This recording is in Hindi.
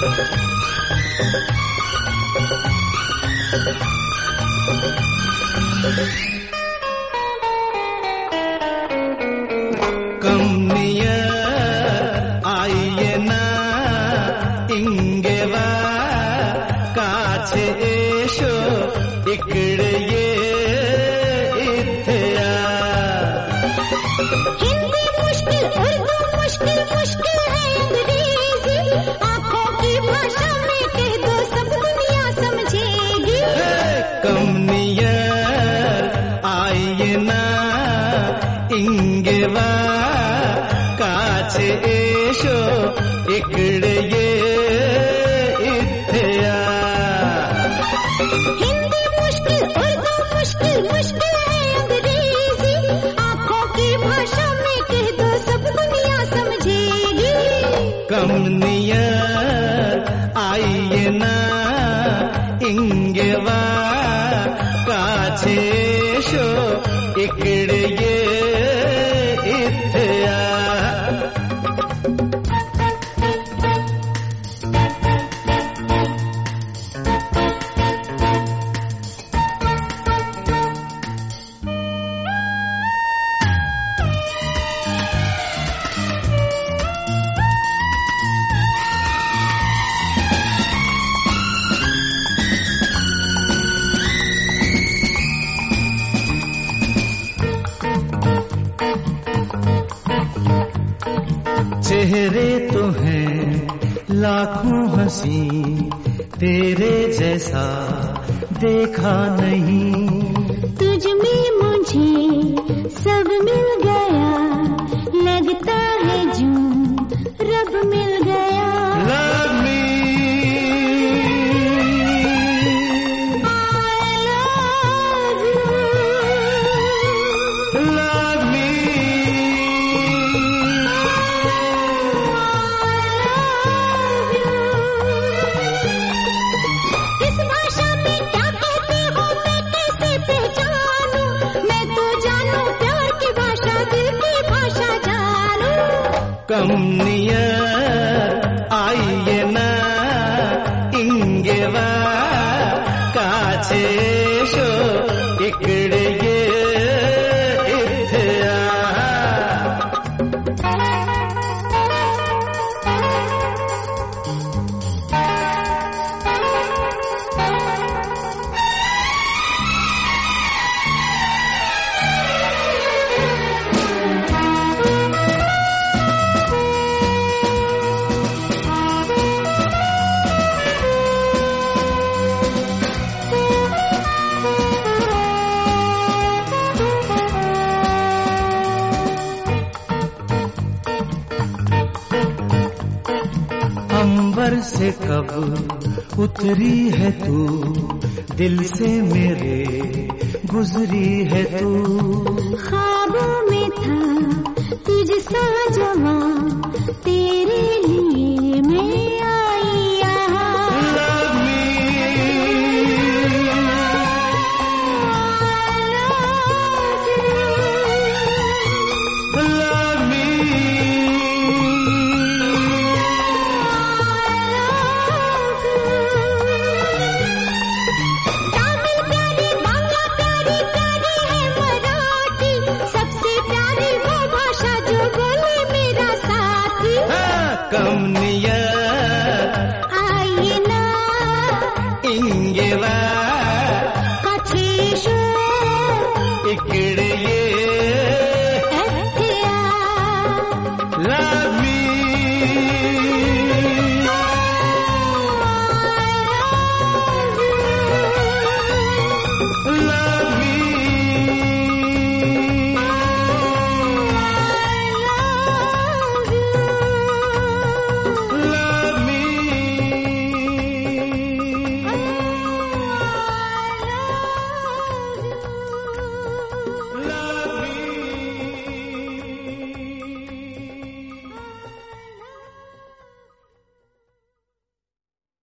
चेहरे तो हैं लाखों हंसी, तेरे जैसा देखा नहीं। तुझ में मुझे सब मिल गया, लगता है जूं रब मिल गया। Love me, I love you, love me, इस भाषा में क्या कहते हो मैं कैसे पहचानूं? मैं तो जानूं प्यार की भाषा, दिल की भाषा जानूं। कम नियर आइए ना इंगेवा काछेशो इकडे ये इथया। अंबर से कब उतरी है तू, दिल से मेरे गुजरी है तू। ख्वाबों में था तुझसा जवां, तेरे लिए मैं